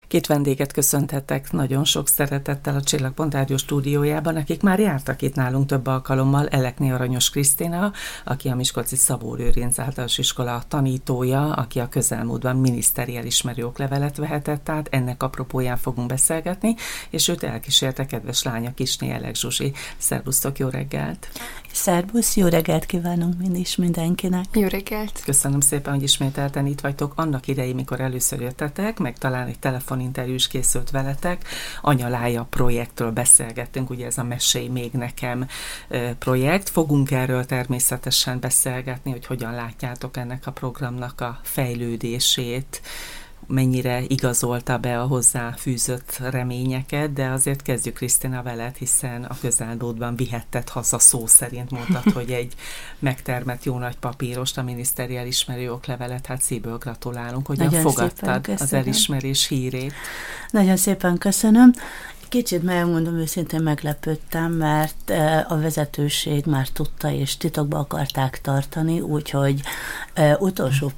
Két vendéget köszöntettek nagyon sok szeretettel a Csillagpont Rádió stúdiójában, akik már jártak itt nálunk több alkalommal. Elekné Aranyos Krisztina, aki a Miskolci Szabó Lőrinc Általános Iskola tanítója, aki a közelmúltban miniszteri elismerő oklevelet vehetett át, ennek apropóján fogunk beszélgetni, és őt elkísérte kedves lánya, Kisné Elek Zsuzsi. Szervusztok, jó reggelt! Szervusz, jó reggelt kívánunk mindenkinek! Jó reggelt! Köszönöm szépen, hogy ismételten itt vagytok. Annak idején, mikor először jöttetek, meg talán egy telefoninterjú is készült veletek, Anyalája projektről beszélgettünk, ugye ez a Mesélj még nekem projekt. Fogunk erről természetesen beszélgetni, hogy hogyan látjátok ennek a programnak a fejlődését, mennyire igazolta be a hozzáfűzött reményeket, de azért kezdjük, Krisztina, veled, hiszen a közelmúltban vihetted haza, szó szerint mondtad, hogy egy megtermett jó nagy papírost, a miniszteri elismerő oklevelet, hát szívből gratulálunk, hogyan nagyon fogadtad az elismerés hírét. Nagyon szépen köszönöm. Kicsit megmondom őszintén meglepődtem, mert a vezetőség már tudta, és titokba akarták tartani, úgyhogy utolsó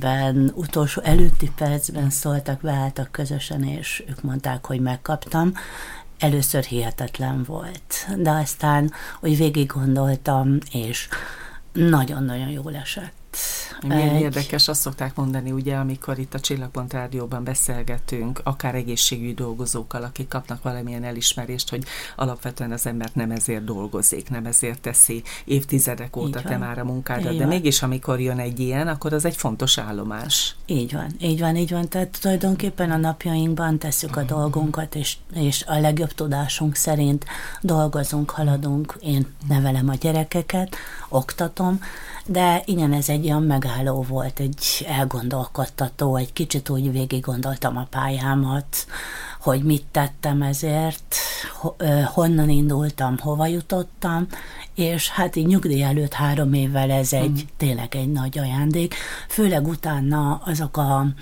előtti percben szóltak, beálltak közösen, és ők mondták, hogy megkaptam. Először hihetetlen volt, de aztán úgy végig gondoltam, és nagyon-nagyon jól esett. Milyen érdekes, azt szokták mondani, ugye, amikor itt a Csillagpont Rádióban beszélgetünk, akár egészségügyi dolgozókkal, akik kapnak valamilyen elismerést, hogy alapvetően az ember nem ezért dolgozik, nem ezért teszi évtizedek óta te már a munkádat, de mégis amikor jön egy ilyen, akkor az egy fontos állomás. Így van. Tehát tulajdonképpen a napjainkban tesszük a dolgunkat, és a legjobb tudásunk szerint dolgozunk, haladunk. Én nevelem a gyerekeket, oktatom, de igen, ez egy olyan megálló volt, egy elgondolkodtató, egy kicsit úgy végig gondoltam a pályámat, hogy mit tettem ezért, honnan indultam, hova jutottam, és hát így nyugdíj előtt 3 évvel ez tényleg egy nagy ajándék, főleg utána azok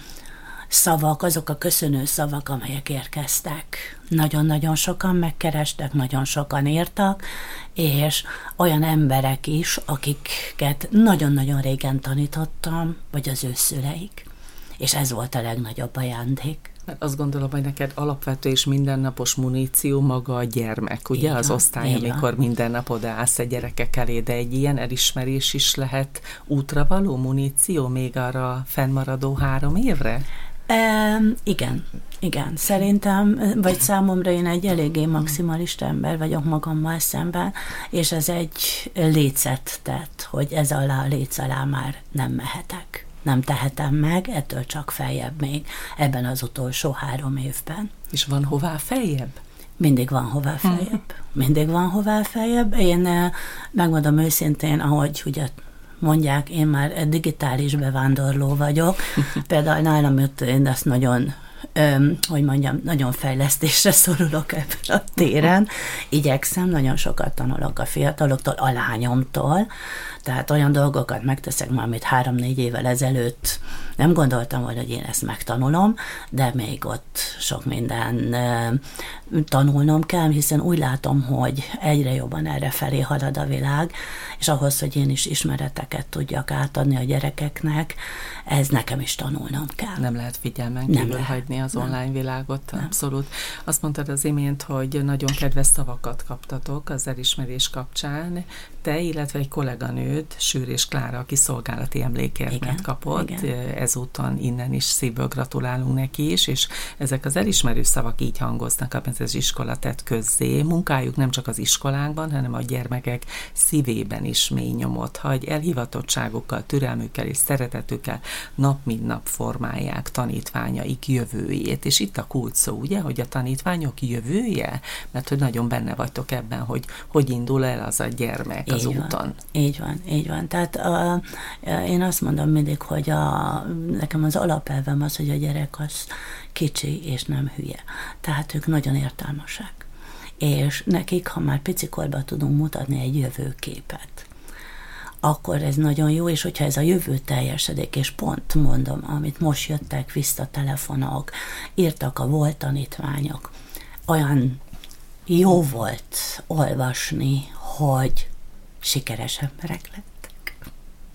a köszönő szavak, amelyek érkeztek. Nagyon-nagyon sokan megkerestek, nagyon sokan írtak, és olyan emberek is, akiket nagyon-nagyon régen tanítottam, vagy az ő szüleik. És ez volt a legnagyobb ajándék. Azt gondolom, hogy neked alapvető és mindennapos muníció maga a gyermek, ugye? Az osztály, amikor minden nap odaállsz a gyerekek elé, de egy ilyen elismerés is lehet útravaló muníció még arra fennmaradó 3 évre? Igen. Szerintem, vagy számomra én egy eléggé maximalista ember vagyok magammal szemben, és ez egy lécet tett, hogy ez alá a léc alá már nem mehetek. Nem tehetem meg, ettől csak feljebb még ebben az utolsó 3 évben. És van hová feljebb? Mindig van hová feljebb. Én megmondom őszintén, ahogy ugye mondják, én már digitális bevándorló vagyok. Például nálam én ezt nagyon, nagyon fejlesztésre szorulok ebben a téren. Igyekszem, nagyon sokat tanulok a fiataloktól, a lányomtól, tehát olyan dolgokat megteszek már, amit 3-4 évvel ezelőtt nem gondoltam volna, hogy én ezt megtanulom, de még ott sok minden tanulnom kell, hiszen úgy látom, hogy egyre jobban erre felé halad a világ, és ahhoz, hogy én is ismereteket tudjak átadni a gyerekeknek, ez nekem is tanulnom kell. Nem lehet figyelmen kívül hagyni az online világot, abszolút. Azt mondtad az imént, hogy nagyon kedves szavakat kaptatok az elismerés kapcsán. Te, illetve egy kolléganőd, Sűrés Klára, aki szolgálati emlékérmet kapott. Igen. Ezúton innen is szívből gratulálunk neki is, és ezek az elismerő szavak így hangoznak, amit az iskola tett közzé. Munkájuk nem csak az iskolánkban, hanem a gyermekek szívében is mély nyomot hagy. Elhivatottságukkal, türelmükkel és szeretetükkel nap mint nap formálják tanítványaik jövőjét. És itt a kulcs szó, ugye, hogy a tanítványok jövője? Mert hogy nagyon benne vagytok ebben, hogy indul el az a gyermek az úton. Így van. Tehát én azt mondom mindig, hogy nekem az alapelvem az, hogy a gyerek az kicsi és nem hülye. Tehát ők nagyon értelmesek. És nekik, ha már picikorban tudunk mutatni egy jövőképet, akkor ez nagyon jó, és hogyha ez a jövő teljesedik, és pont mondom, amit most jöttek vissza telefonok, írtak a volt tanítványok, olyan jó volt olvasni, hogy sikeres emberek lettek.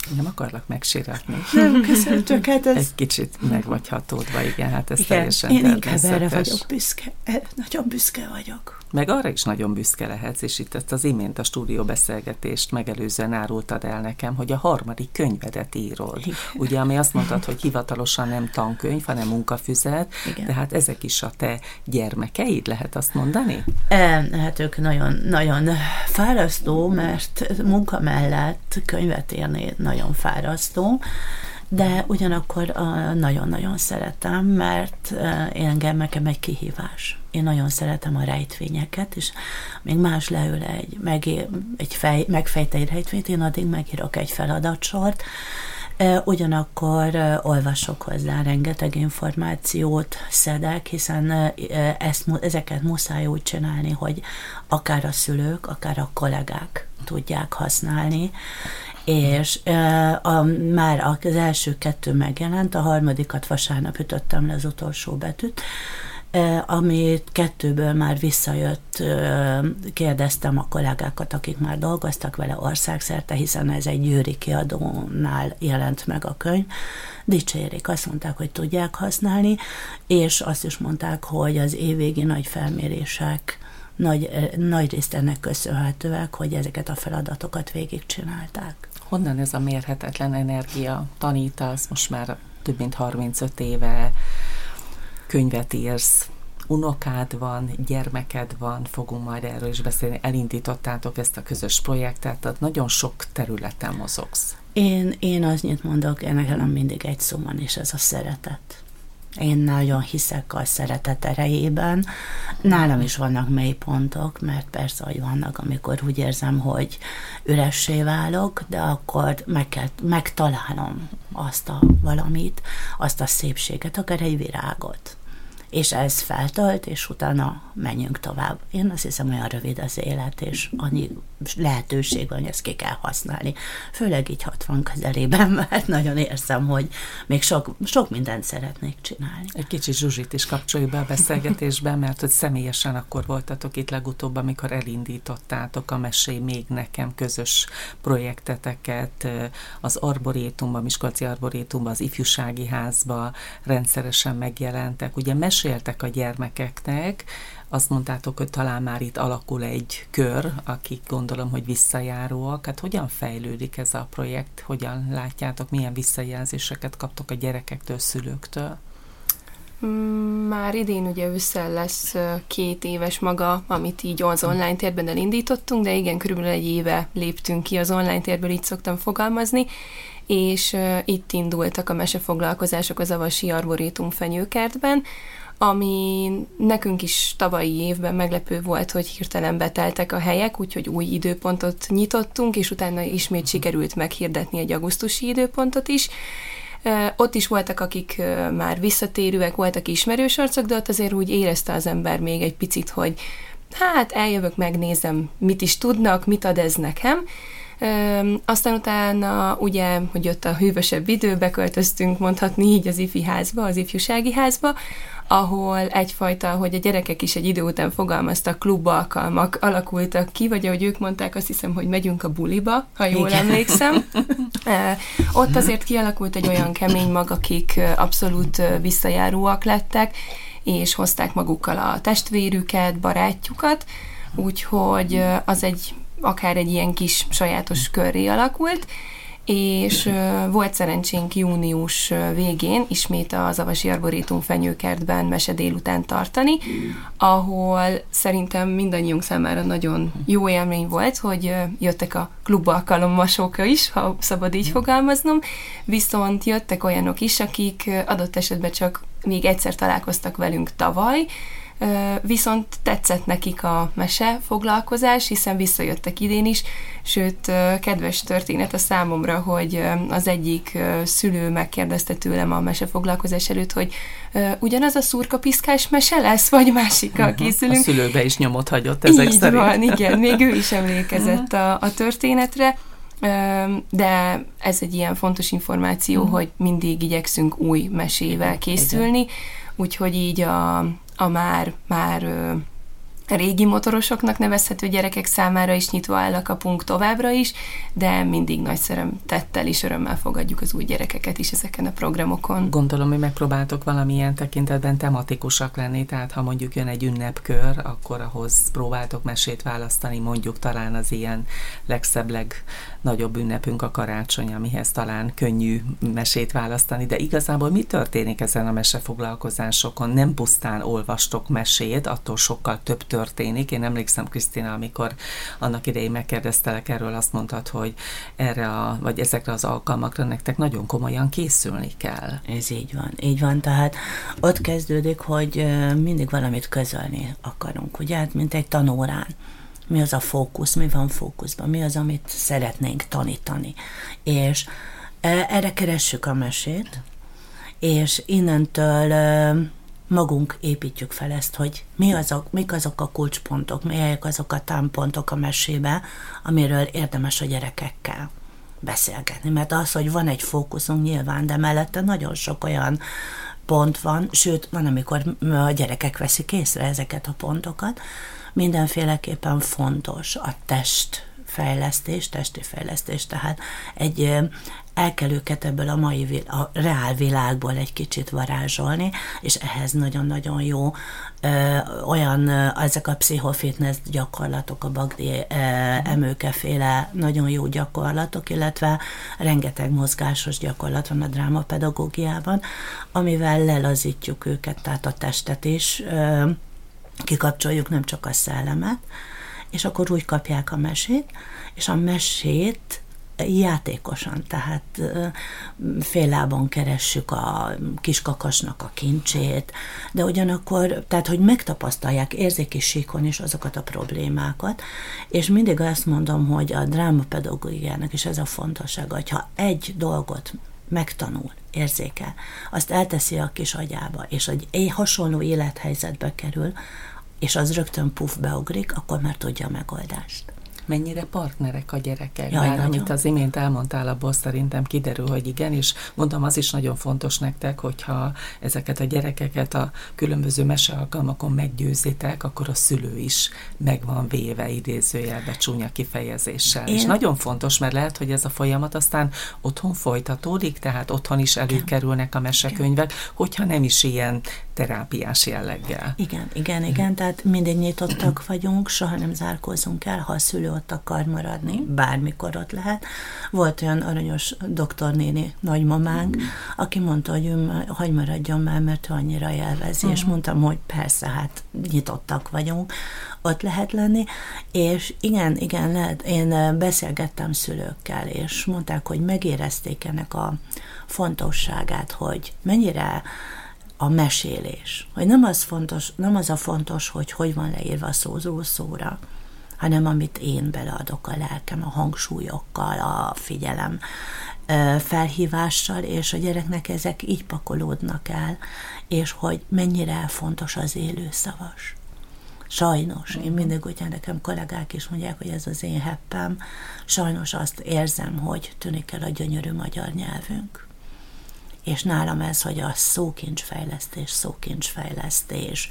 Nem akarlak megsíratni. Nem, köszönöm, csak hát ez... Egy kicsit meg vagy hatódva, igen, hát ez igen, teljesen én természetes. inkább erre vagyok büszke, nagyon büszke vagyok. Meg arra is nagyon büszke lehetsz, és itt ezt az imént a stúdióbeszélgetést megelőzően árultad el nekem, hogy a 3. könyvedet írod. Igen. Ugye, ami azt mondtad, hogy hivatalosan nem tankönyv, hanem munkafüzet, igen. De hát ezek is a te gyermekeid, lehet azt mondani? Hát ők nagyon, nagyon fárasztó, mert munka mellett könyvet írni nagyon fárasztó, de ugyanakkor nagyon-nagyon szeretem, mert nekem egy kihívás. Én nagyon szeretem a rejtvényeket, és még más leül megfejt egy rejtvényt, én addig megírok egy feladatsort, ugyanakkor olvasok hozzá, rengeteg információt szedek, hiszen ezeket muszáj úgy csinálni, hogy akár a szülők, akár a kollégák tudják használni, és már az első 2 megjelent, a 3. vasárnap ütöttem le az utolsó betűt, amit 2-ből már visszajött, kérdeztem a kollégákat, akik már dolgoztak vele országszerte, hiszen ez egy győri kiadónál jelent meg a könyv, dicsérik, azt mondták, hogy tudják használni, és azt is mondták, hogy az évvégi nagy felmérések nagy részt ennek köszönhetőek, hogy ezeket a feladatokat végigcsinálták. Honnan ez a mérhetetlen energia? Tanítasz, most már több mint 35 éve, könyvet írsz, unokád van, gyermeked van, fogunk majd erről is beszélni, elindítottátok ezt a közös projektet, tehát nagyon sok területen mozogsz. Én annyit mondok, nekem mindig egy szó van, és ez a szeretet. Én nagyon hiszek a szeretet erejében. Nálam is vannak mélypontok, mert persze, hogy vannak, amikor úgy érzem, hogy üressé válok, de akkor megtalálom azt a valamit, azt a szépséget, akár egy virágot. És ez feltölt, és utána menjünk tovább. Én azt hiszem, olyan rövid az élet, és annyi lehetőség van, hogy ezt ki kell használni. Főleg így 60 közelében, mert nagyon érzem, hogy még sok mindent szeretnék csinálni. Egy kicsit Zsuzsit is kapcsoljuk be a beszélgetésbe, mert hogy személyesen akkor voltatok itt legutóbb, amikor elindítottátok a Mesélj még nekem közös projekteteket az Arborétumban, Miskolci Arborétumban, az Ifjúsági Házban rendszeresen megjelentek. Ugye meséltek a gyermekeknek, azt mondtátok, hogy talán már itt alakul egy kör, akik gondolom, hogy visszajáróak. Hát hogyan fejlődik ez a projekt? Hogyan látjátok, milyen visszajelzéseket kaptok a gyerekektől, szülőktől? Már idén ugye ősszel lesz 2 éves maga, amit így az online térben elindítottunk, de igen, körülbelül 1 éve léptünk ki az online térből, így szoktam fogalmazni, és itt indultak a mesefoglalkozások az Avasi Arborétum fenyőkertben, ami nekünk is tavalyi évben meglepő volt, hogy hirtelen beteltek a helyek, úgyhogy új időpontot nyitottunk, és utána ismét sikerült meghirdetni egy augusztusi időpontot is. Ott is voltak, akik már visszatérőek, voltak ismerős arcok, de ott azért úgy érezte az ember még egy picit, hogy hát eljövök, megnézem, mit is tudnak, mit ad ez nekem. Aztán utána ugye, hogy jött a hűvösebb idő, beköltöztünk mondhatni így az ifi házba, az ifjúsági házba, ahol egyfajta, hogy a gyerekek is egy idő után fogalmaztak, klubalkalmak alakultak ki, vagy ahogy ők mondták, azt hiszem, hogy megyünk a buliba, ha jól emlékszem. Ott azért kialakult egy olyan kemény mag, akik abszolút visszajáróak lettek, és hozták magukkal a testvérüket, barátjukat, úgyhogy az akár egy ilyen kis sajátos körré alakult, és volt szerencsénk június végén ismét az Avasi Arborétum fenyőkertben mese délután tartani, ahol szerintem mindannyiunk számára nagyon jó élmény volt, hogy jöttek a klubalkalommasok is, ha szabad így fogalmaznom, viszont jöttek olyanok is, akik adott esetben csak még egyszer találkoztak velünk tavaly, viszont tetszett nekik a mese foglalkozás, hiszen visszajöttek idén is, sőt, kedves történet a számomra, hogy az egyik szülő megkérdezte tőlem a mese foglalkozás előtt, hogy ugyanaz a szurkapiszkás mese lesz, vagy másikkal készülünk. A szülőbe is nyomot hagyott ezek így szerint. Van, igen, még ő is emlékezett a történetre, de ez egy ilyen fontos információ, hogy mindig igyekszünk új mesével készülni, úgyhogy így a már régi motorosoknak nevezhető gyerekek számára is nyitva áll a kapunk továbbra is, de mindig nagy szeretettel és örömmel fogadjuk az új gyerekeket is ezeken a programokon. Gondolom, hogy megpróbáltok valamilyen tekintetben tematikusak lenni, tehát ha mondjuk jön egy ünnepkör, akkor ahhoz próbáltok mesét választani, mondjuk talán az ilyen legszebb, legnagyobb ünnepünk a karácsony, amihez talán könnyű mesét választani, de igazából mi történik ezen a mesefoglalkozásokon? Nem pusztán olvastok mesét, attól sokkal több történik. Én emlékszem, Krisztina, amikor annak idején megkérdeztelek erről, azt mondtad, hogy vagy ezekre az alkalmakra nektek nagyon komolyan készülni kell. Ez így van, tehát ott kezdődik, hogy mindig valamit közölni akarunk, ugye, hát mint egy tanórán. Mi az a fókusz, mi van fókuszban, mi az, amit szeretnénk tanítani. És erre keressük a mesét, és innentől magunk építjük fel ezt, hogy mik azok a kulcspontok, melyek azok a támpontok a mesébe, amiről érdemes a gyerekekkel beszélgetni. Mert az, hogy van egy fókuszunk nyilván, de mellette nagyon sok olyan pont van, sőt, van, amikor a gyerekek veszik észre ezeket a pontokat. Mindenféleképpen fontos a testi fejlesztés, tehát el kell őket ebből a reál világból egy kicsit varázsolni, és ehhez nagyon-nagyon jó ezek a pszichofitness gyakorlatok, a Bagdi Emőke-féle nagyon jó gyakorlatok, illetve rengeteg mozgásos gyakorlat van a drámapedagógiában, amivel lelazítjuk őket, tehát a testet is kikapcsoljuk, nem csak a szellemet, és akkor úgy kapják a mesét, és a mesét játékosan, tehát féllábon keressük a kiskakasnak a kincsét, de ugyanakkor, tehát hogy megtapasztalják érzéki síkon is azokat a problémákat, és mindig azt mondom, hogy a drámapedagógiának is ez a fontossága, hogyha egy dolgot megtanul, érzékel, azt elteszi a kis agyába, és egy hasonló élethelyzetbe kerül, és az rögtön beugrik, akkor már tudja a megoldást. Mennyire partnerek a gyerekek? Bár amit az imént elmondtál, abból szerintem kiderül, hogy igen, és mondom, az is nagyon fontos nektek, hogyha ezeket a gyerekeket a különböző mesealkalmakon meggyőzitek, akkor a szülő is meg van véve, idézőjelbe csúnya kifejezéssel. És nagyon fontos, mert lehet, hogy ez a folyamat aztán otthon folytatódik, tehát otthon is előkerülnek a mesekönyvek, hogyha nem is ilyen terápiás jelleggel. Igen, tehát mindig nyitottak vagyunk, soha nem zárkózunk el, ha a szülő ott akar maradni, bármikor ott lehet. Volt olyan aranyos doktornéni nagymamánk, aki mondta, hogy ő hagy maradjon már, mert ő annyira élvezi, és mondtam, hogy persze, hát nyitottak vagyunk, ott lehet lenni, és igen, lehet. Én beszélgettem szülőkkel, és mondták, hogy megérezték ennek a fontosságát, hogy mennyire a mesélés. Hogy nem az a fontos, hogy van leírva szóról szóra, hanem amit én beleadok a lelkem, a hangsúlyokkal, a figyelem felhívással, és a gyereknek ezek így pakolódnak el, és hogy mennyire fontos az élőszavas. Sajnos, én mindig ugye nekem kollégák is mondják, hogy ez az én heppem, sajnos azt érzem, hogy tűnik el a gyönyörű magyar nyelvünk. És nálam ez, hogy a szókincsfejlesztés,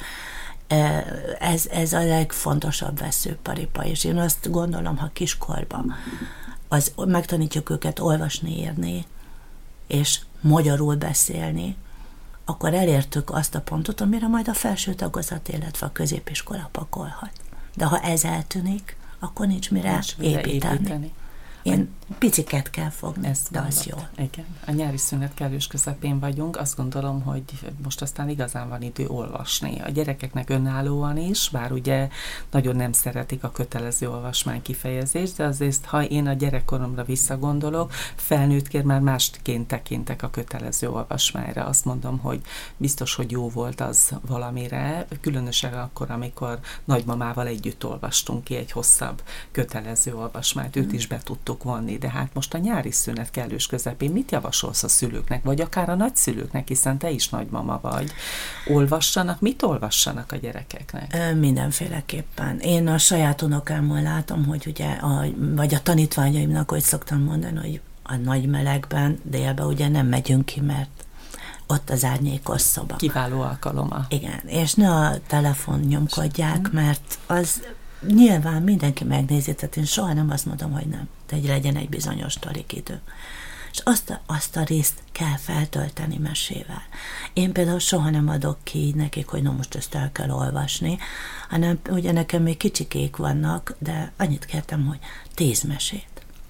ez a legfontosabb veszőparipa, és én azt gondolom, ha kiskorban megtanítjuk őket olvasni, írni, és magyarul beszélni, akkor elértük azt a pontot, amire majd a felső tagozat, illetve a középiskola pakolhat. De ha ez eltűnik, akkor nincs mire építeni. Én piciket kell fogni, de az jó. Igen. A nyári szünet kellős közepén vagyunk, azt gondolom, hogy most aztán igazán van idő olvasni. A gyerekeknek önállóan is, bár ugye nagyon nem szeretik a kötelező olvasmány kifejezést, de azért, ha én a gyerekkoromra visszagondolok, felnőttként már másként tekintek a kötelező olvasmányra. Azt mondom, hogy biztos, hogy jó volt az valamire, különösen akkor, amikor nagymamával együtt olvastunk ki egy hosszabb kötelező olvasmányt, őt is be tudtuk vonni, de hát most a nyári szünet kellős közepén mit javasolsz a szülőknek, vagy akár a nagyszülőknek, hiszen te is nagymama vagy. Olvassanak, mit olvassanak a gyerekeknek? Mindenféleképpen. Én a saját unokámmal látom, hogy ugye, vagy a tanítványaimnak, hogy szoktam mondani, hogy a nagy melegben, délben ugye nem megyünk ki, mert ott az árnyékos szoba. Kiváló alkaloma. Igen, és ne a telefon nyomkodják, mert az nyilván mindenki megnézi, tehát én soha nem azt mondom, hogy nem, de legyen egy bizonyos idő. És azt a részt kell feltölteni mesével. Én például soha nem adok ki nekik, hogy na most ezt el kell olvasni, hanem ugye nekem még kicsikék vannak, de annyit kértem, hogy 10 mesét.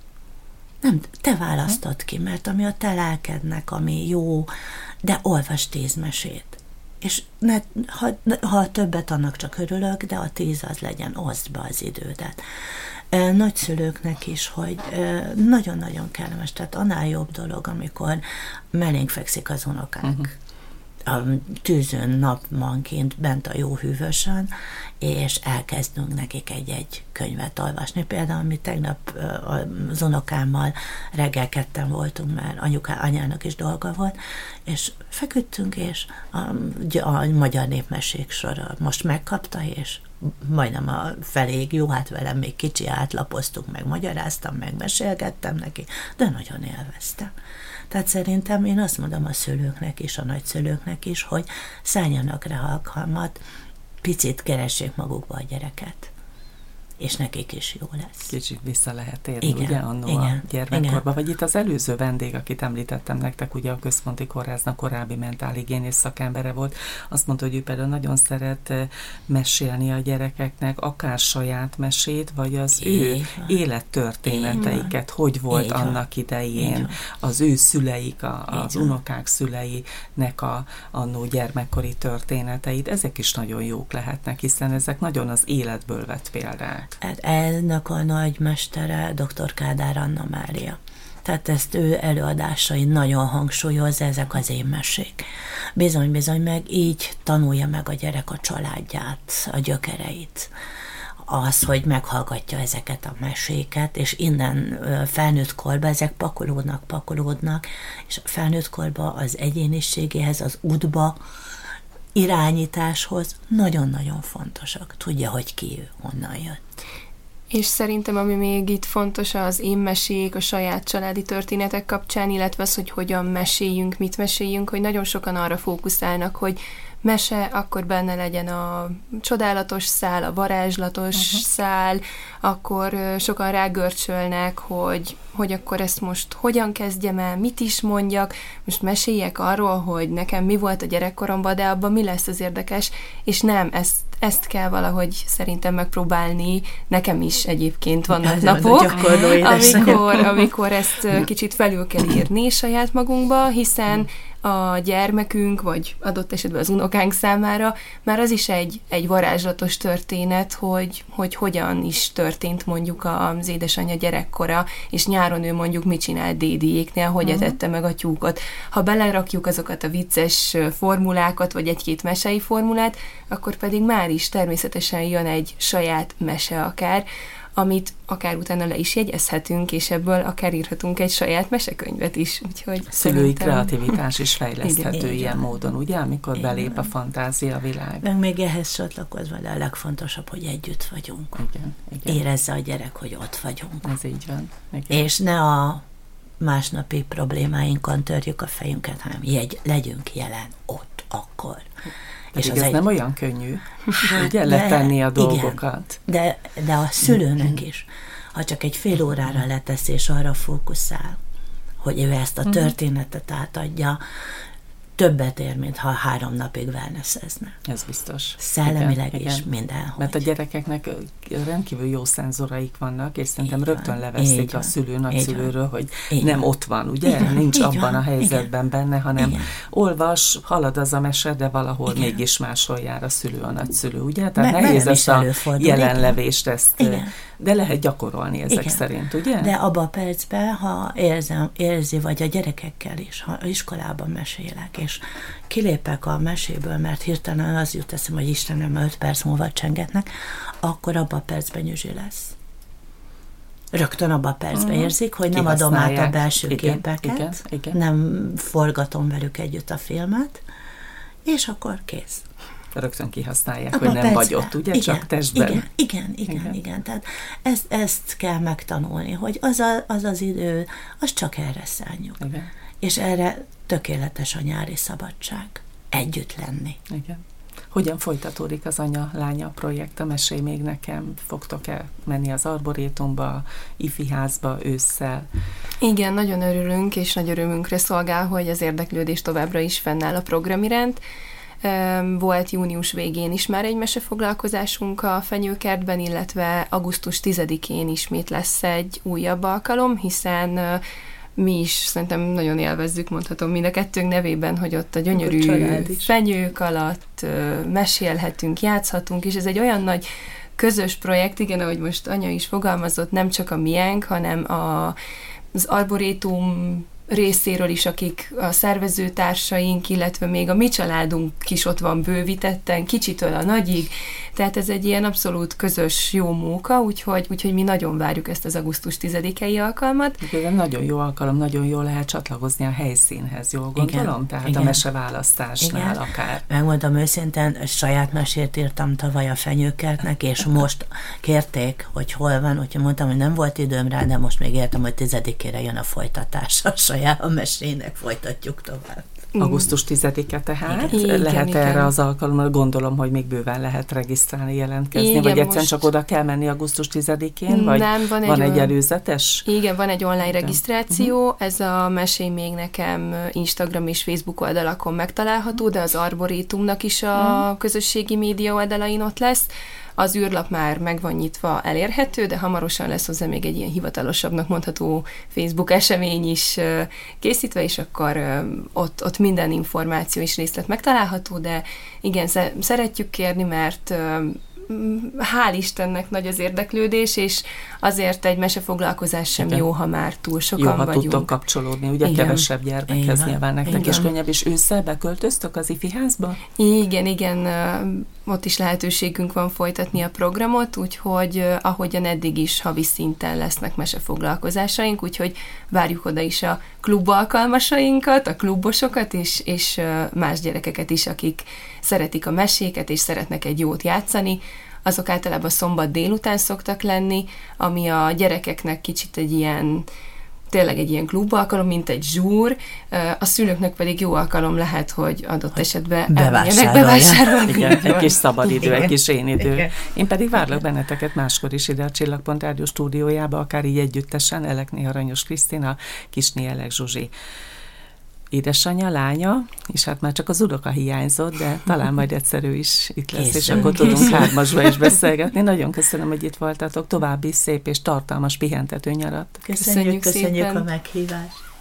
Nem, te választod ki, mert ami a te lelkednek, ami jó, de olvas 10 mesét. És ha többet, annak csak örülök, de a 10 az legyen, oszd be az idődet. Nagyszülőknek is, hogy nagyon-nagyon kellemes, tehát annál jobb dolog, amikor mellénk fekszik az unokák. A tűzön napmanként bent a jó hűvösön, és elkezdünk nekik egy könyvet olvasni. Például mi tegnap az unokámmal reggel 2-en voltunk, mert anyának is dolga volt, és feküdtünk, és a magyar népmesék sora most megkapta, és majdnem a feléig, jó, hát velem még kicsi, átlapoztuk, meg magyaráztam, meg mesélgettem neki, de nagyon élveztem. Tehát szerintem én azt mondom a szülőknek és a nagyszülőknek is, hogy szálljanak rá alkalmat, picit keressék magukba a gyereket, és nekik is jó lesz. Kicsit vissza lehet térni, ugye, annó a gyermekkorba. Vagy itt az előző vendég, akit említettem nektek, ugye a Központi Kórháznak korábbi mentálhigiénész szakembere volt, azt mondta, hogy ő például nagyon szeret mesélni a gyerekeknek, akár saját mesét, vagy az ő élettörténeteiket, hogy volt annak idején, az ő szüleik, az unokák szüleinek annó gyermekkori történeteit, ezek is nagyon jók lehetnek, hiszen ezek nagyon az életből vett példák. Hát ennek a nagymestere dr. Kádár Anna Mária. Tehát ezt ő előadásai nagyon hangsúlyozza, ezek az én mesék. Bizony, meg így tanulja meg a gyerek a családját, a gyökereit. Az, hogy meghallgatja ezeket a meséket, és innen felnőtt korba ezek pakolódnak, és felnőtt korba az egyéniségéhez, az útba, irányításhoz nagyon-nagyon fontosak. Tudja, hogy ki ő, honnan jött. És szerintem, ami még itt fontos, az én mesék, a saját családi történetek kapcsán, illetve az, hogy hogyan meséljünk, mit meséljünk, hogy nagyon sokan arra fókuszálnak, hogy mese, akkor benne legyen a csodálatos szál, a varázslatos szál, akkor sokan rágörcsölnek, hogy akkor ezt most hogyan kezdjem el, mit is mondjak, most meséljek arról, hogy nekem mi volt a gyerekkoromban, de abban mi lesz az érdekes, és nem, ezt kell valahogy szerintem megpróbálni. Nekem is egyébként vannak napok, amikor ezt kicsit felül kell írni saját magunkba, hiszen a gyermekünk, vagy adott esetben az unokánk számára már az is egy varázslatos történet, hogy hogyan is történt mondjuk az édesanyja gyerekkora, és nyáron ő mondjuk mit csinált dédiéknél, hogy etette meg a tyúkot. Ha belerakjuk azokat a vicces formulákat, vagy egy-két mesei formulát, akkor pedig már is természetesen jön egy saját mese akár, amit akár utána le is jegyezhetünk, és ebből akár írhatunk egy saját mesekönyvet is. Úgyhogy szülői kreativitás is fejleszthető ilyen módon, ugye, amikor belép a fantázia világ. Meg még ehhez csatlakozva, de a legfontosabb, hogy együtt vagyunk. Igen. Érezze a gyerek, hogy ott vagyunk. Ez így van. Igen. És ne a másnapi problémáinkon törjük a fejünket, hanem legyünk jelen ott, akkor. És ez nem olyan könnyű, ugye, letenni a dolgokat. Igen, de a szülőnek is, ha csak egy fél órára letesz, és arra fókuszál, hogy ő ezt a történetet átadja, többet ér, mint ha 3 napig wellnessezne. Ez biztos. Szellemileg is mindenhogy. Mert a gyerekeknek rendkívül jó szenzoraik vannak, és szerintem rögtön leveszik a szülő, nagyszülőről, hogy nem ott van, ugye? Nincs abban a helyzetben benne, hanem olvas, halad az a mese, de valahol mégis máshol jár a szülő, a nagyszülő, ugye? Tehát nehéz ezt a jelenlevést, de lehet gyakorolni ezek szerint, ugye? De abban a percben, ha érzi, vagy a gyerekekkel is, ha iskolában mesélek, és kilépek a meséből, mert hirtelen az jut eszem, hogy Istenem, 5 perc múlva csengetnek, akkor abban a percben Nyüzsi lesz. Rögtön abban a percben érzik, hogy nem adom át a belső képeket, nem forgatom velük együtt a filmet, és akkor kész. Rögtön kihasználják, hogy nem vagy ott, ugye? Csak testben. Igen. Tehát ezt kell megtanulni, hogy az idő, az csak erre szálljuk. és erre tökéletes a nyári szabadság. Együtt lenni. Igen. Hogyan folytatódik az anya-lánya projekt? Mesélj még nekem, fogtok-e menni az arborétumba, ifiházba ősszel? Igen, nagyon örülünk, és nagy örömünkre szolgál, hogy az érdeklődés továbbra is fennáll a program iránt. Volt június végén is már egy mesefoglalkozásunk a Fenyőkertben, illetve augusztus 10-én ismét lesz egy újabb alkalom, hiszen mi is szerintem nagyon élvezzük, mondhatom mind a kettőnk nevében, hogy ott a gyönyörű fenyők alatt mesélhetünk, játszhatunk, és ez egy olyan nagy közös projekt, igen, ahogy most anya is fogalmazott, nem csak a miénk, hanem az arborétum részéről is, akik a szervezőtársaink, illetve még a mi családunk is ott van bővítetten, kicsitől a nagyig, tehát ez egy ilyen abszolút közös jó móka, úgyhogy mi nagyon várjuk ezt az augusztus 10-i alkalmat. Ez nagyon jó alkalom, nagyon jól lehet csatlakozni a helyszínhez, jól gondolom? Igen, tehát igen. A meseválasztásnál igen. Akár. Megmondom őszintén, saját mesét írtam tavaly a Fenyőkertnek, és most kérték, hogy hol van, úgyhogy mondtam, hogy nem volt időm rá, de most még értem, hogy 10-ére jön a folytatása a mesének, folytatjuk tovább. Augusztus 10-e tehát. Igen, lehet igen. Erre az alkalommal, gondolom, hogy még bőven lehet regisztrálni, jelentkezni, igen, vagy egyszerűen csak oda kell menni augusztus 10-én, vagy nem, van egy előzetes? Igen, van egy online regisztráció, ez a Mesélj még nekem Instagram és Facebook oldalakon megtalálható, de az Arborétumnak is a közösségi média oldalain ott lesz. Az űrlap már meg van nyitva, elérhető, de hamarosan lesz hozzá még egy ilyen hivatalosabbnak mondható Facebook esemény is készítve, és akkor ott minden információ és részlet megtalálható, de igen, szeretjük kérni, mert hál' Istennek nagy az érdeklődés, és azért egy mesefoglalkozás sem jó, ha már túl sokan vagyunk. Jó, ha tudtok kapcsolódni, ugye igen. Kevesebb gyermekhez igen. Nyilván nektek igen. is könnyebb, és ősszel beköltöztök az ifiházba? Igen, ott is lehetőségünk van folytatni a programot, úgyhogy ahogyan eddig is havi szinten lesznek mesefoglalkozásaink, úgyhogy várjuk oda is a klub alkalmasainkat, a klubosokat, és más gyerekeket is, akik szeretik a meséket, és szeretnek egy jót játszani. Azok általában szombat délután szoktak lenni, ami a gyerekeknek kicsit tényleg egy ilyen klubalkalom, mint egy zsúr, a szülőknek pedig jó alkalom lehet, hogy adott esetben bevásárolni. Igen, egy kis szabadidő, egy kis én idő. Igen. Én pedig várlak benneteket máskor is ide a Csillagpont Rádió stúdiójába, akár így együttesen, Elekné Aranyos Krisztina, Kisné Elek Zsuzsi. Édesanyja, lánya, és hát már csak az unoka hiányzott, de talán majd egyszer ő is itt lesz, és akkor tudunk hármasba is beszélgetni. Nagyon köszönöm, hogy itt voltatok. További szép és tartalmas pihentető nyarat. Köszönjük a meghívást.